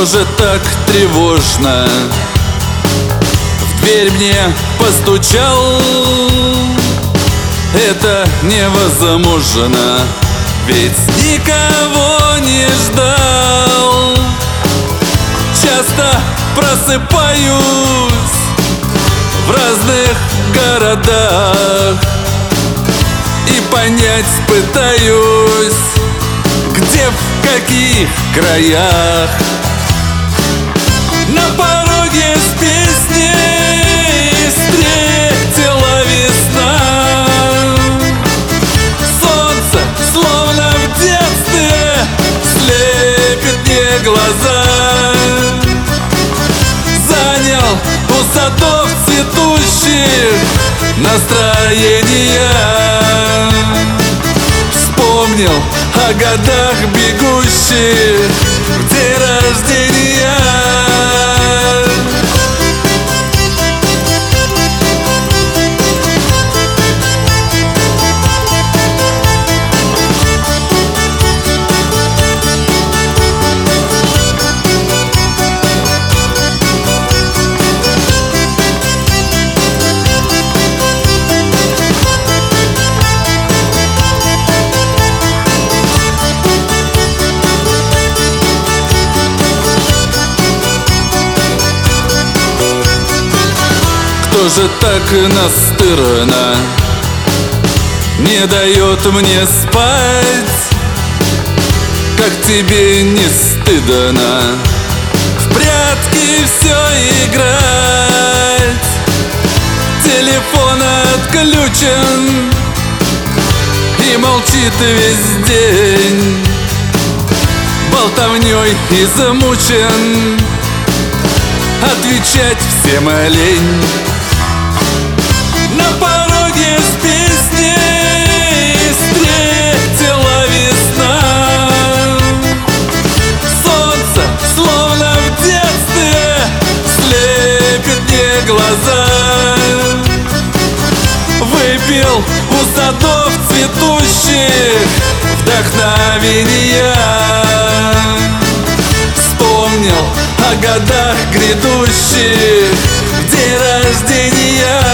Что же так тревожно? В дверь мне постучал. Это невозможно, ведь никого не ждал. Часто просыпаюсь в разных городах и понять пытаюсь, где, в каких краях. На пороге с песней встретила весна. Солнце, словно в детстве, слепит мне глаза. Занял у садов цветущих настроения. Вспомнил о годах бегущих в день рождения. Кто же так настырно не дает мне спать? Как тебе не стыдно в прятки все играть? Телефон отключен и молчит весь день. Болтовней измучен, отвечать всем лень. На пороге с песней встретила весна. Солнце, словно в детстве, слепит мне глаза. Выпил у садов цветущих вдохновения. Вспомнил о годах грядущих в день рождения.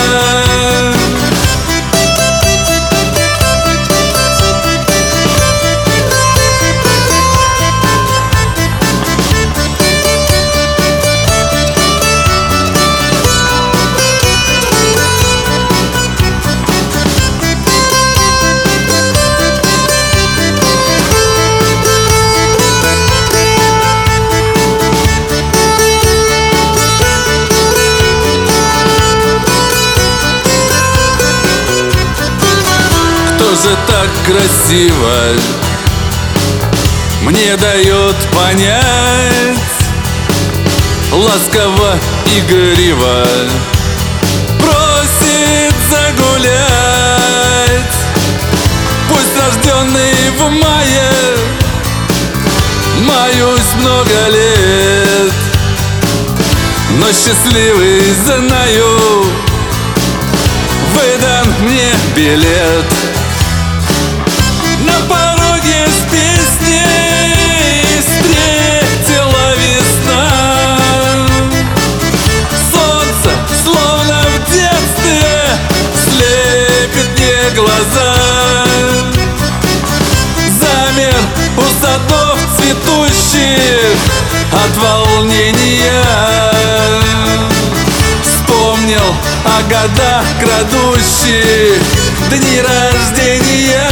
Кто же так красиво мне дает понять, ласково, игриво просит загулять? Пусть рожденный в мае, маюсь много лет, но счастливый знаю, выдан мне билет. На пороге с песней встретила весна. Солнце, словно в детстве, слепит мне глаза. Замер у садов цветущих от волнения. Вспомнил о годах крадущих дни рождения.